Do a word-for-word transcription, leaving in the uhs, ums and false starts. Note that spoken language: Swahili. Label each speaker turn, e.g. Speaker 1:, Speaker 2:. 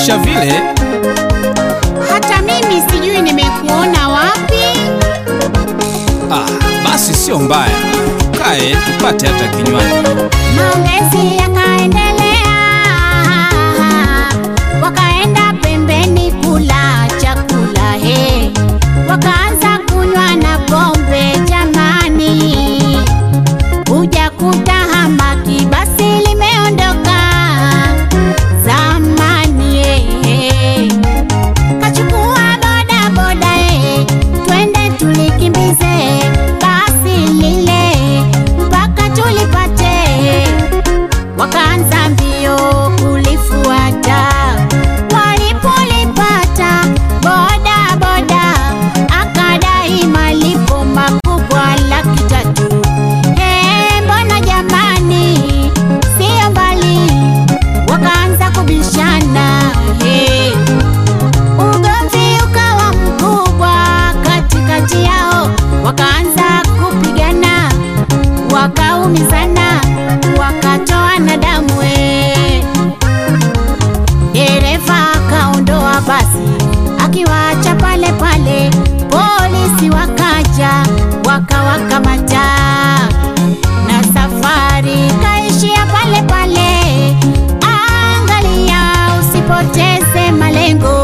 Speaker 1: unatisha vile.
Speaker 2: Hata mimi sijui nimekuona wapi.
Speaker 1: Ah, basi sio mbaya. Kae tupate hata kinywaji.
Speaker 2: Maongezi yakaendelea, wakaenda pembeni kula chakula he, wakaanza kunywa na pombe jamani. Uja kutahamaki basi limeondoka zamani he. Kachukua boda boda he, twende tulikimbize basi lile mpaka tulipate. Wakaanza mbio kulifuata, walipolipata boda boda akadai malipo makubwa laki tatu. Hey, mbona jamani sio mbali, wakaanza kubishana hey. Ugomvi ukawa mkubwa katikati yao, wakaanza kupigana, wakaumizana, wakatoana damu we. Dereva akaondoa basi akiwaacha pale pale, polisi wakaja wakawakamata, na safari kaishia pale pale. Angalia usipoteze malengo.